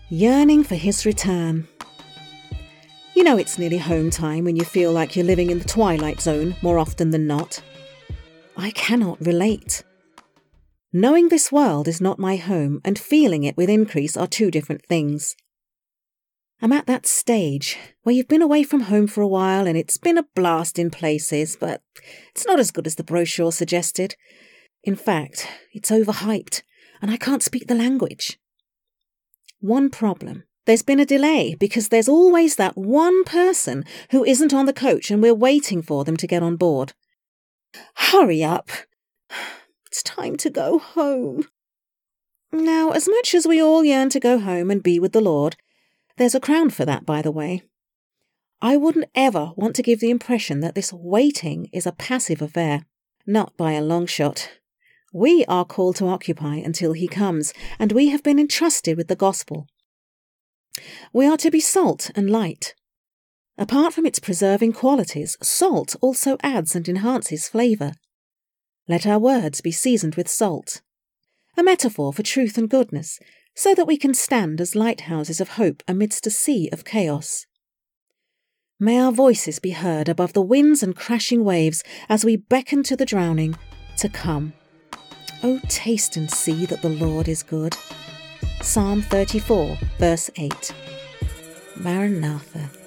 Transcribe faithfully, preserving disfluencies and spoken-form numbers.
Yearning for his return. You know it's nearly home time when you feel like you're living in the twilight zone more often than not. I cannot relate. Knowing this world is not my home and feeling it with increase are two different things. I'm at that stage where you've been away from home for a while and it's been a blast in places, but it's not as good as the brochure suggested. In fact, it's overhyped and I can't speak the language. One problem. There's been a delay because there's always that one person who isn't on the coach and we're waiting for them to get on board. Hurry up. It's time to go home. Now, as much as we all yearn to go home and be with the Lord, there's a crown for that, by the way. I wouldn't ever want to give the impression that this waiting is a passive affair. Not by a long shot. We are called to occupy until he comes, and we have been entrusted with the gospel. We are to be salt and light. Apart from its preserving qualities, salt also adds and enhances flavour. Let our words be seasoned with salt, a metaphor for truth and goodness, so that we can stand as lighthouses of hope amidst a sea of chaos. May our voices be heard above the winds and crashing waves as we beckon to the drowning to come. Oh, taste and see that the Lord is good. Psalm thirty-four, verse eight. Maranatha.